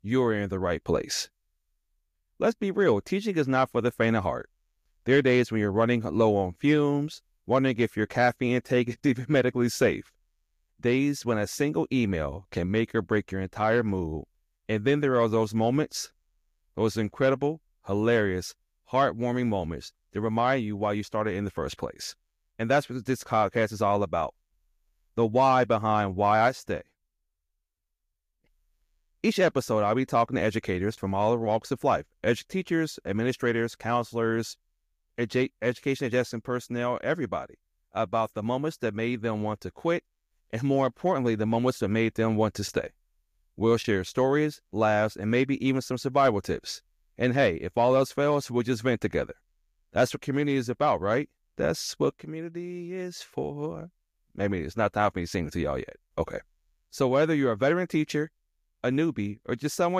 you're in the right place. Let's be real, teaching is not for the faint of heart. There are days when you're running low on fumes, wondering if your caffeine intake is even medically safe. Days when a single email can make or break your entire mood. And then there are those moments, those incredible, hilarious, heartwarming moments that remind you why you started in the first place. And that's what this podcast is all about. The why behind why I stay. Each episode, I'll be talking to educators from all walks of life, teachers, administrators, counselors, education adjacent personnel, everybody, about the moments that made them want to quit, and more importantly, the moments that made them want to stay. We'll share stories, laughs, and maybe even some survival tips. And hey, if all else fails, we'll just vent together. That's what community is about, right? That's what community is for. Maybe it's not time for me to sing it to y'all yet. Okay. So whether you're a veteran teacher, a newbie, or just someone